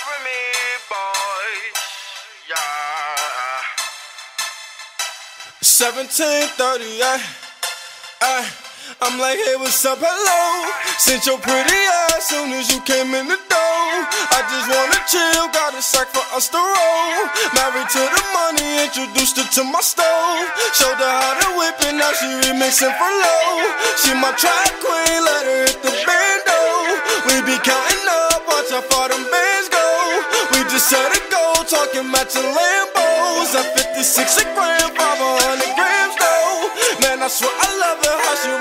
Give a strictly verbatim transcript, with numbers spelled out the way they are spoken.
with me, boys. Yeah. seventeen thirty-eight. Ay, I'm like, hey, what's up, hello? Sent your pretty ass soon as you came in the door. I just wanna chill, got a sack for us to roll. Married to the money, introduced her to my stove. Showed her how to whip it, now she remixing for low. She my track queen, let her hit the bando. We be counting up, watch how far them bands go. We just set a goal, talking matching Lambos. At fifty-six a gram, five hundred grams though. Man, I swear I love her, how she